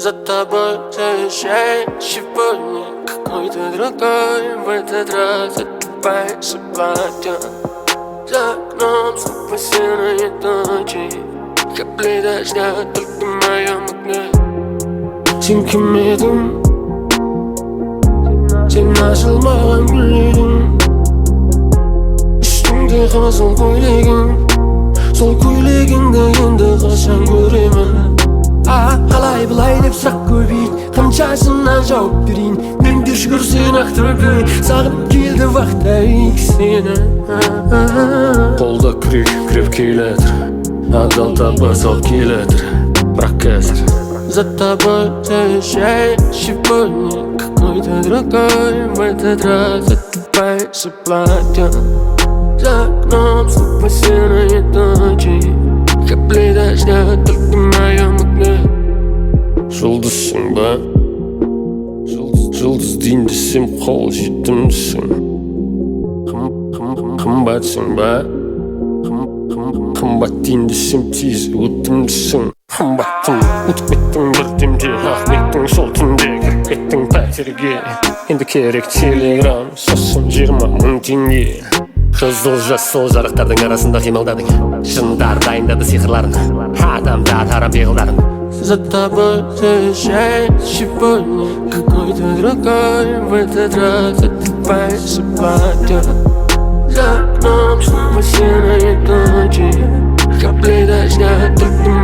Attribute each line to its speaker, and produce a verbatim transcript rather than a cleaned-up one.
Speaker 1: За тобой заезжает сегодня какой-то другой. В этот раз отбиваешься платьем. За окном снова серые тучи, капли дождя только в моем окне. Сен кім едің? Сен ашылмаған гүл едің. Үстіңде қызыл көйлегің, сол көйлегіңді енді қашан көремін? Қалай былай деп сұрақ көбейді, қаншасына жауап берейін? Мен де шүкір сен ақтырбей, сағынып келді вақтайық сені. Қолда күрек күреп келетір, адал таба сал келетір, бірақ қазір за тобой заезжает сегодня какой-то другой. В этот раз отбиваешься платьем. За окном снова серые тучи, капли дождя только в моем окне. Жұлдызсың ба? Жұлдыз дейін десем қол жетімдісің. Қымбатсың ба? Қымбат дейін десем тез өтімдісің. Қымбаттым, ұтып кеттің бір демде, ақ беттің сол түнде кіріп кеттің пәтерге. Енді керек телеграм, сосын жиырма мың теңге. Қызыл жасыл жарықтардың арасында қимылдадың, жындар дайындады сиқырларын, адамда тарам пиғылдарын. За тобой заезжает сегодня какой-то другой. В этот раз отбиваешься платьем. За окном снова серые тучи, капли дождя только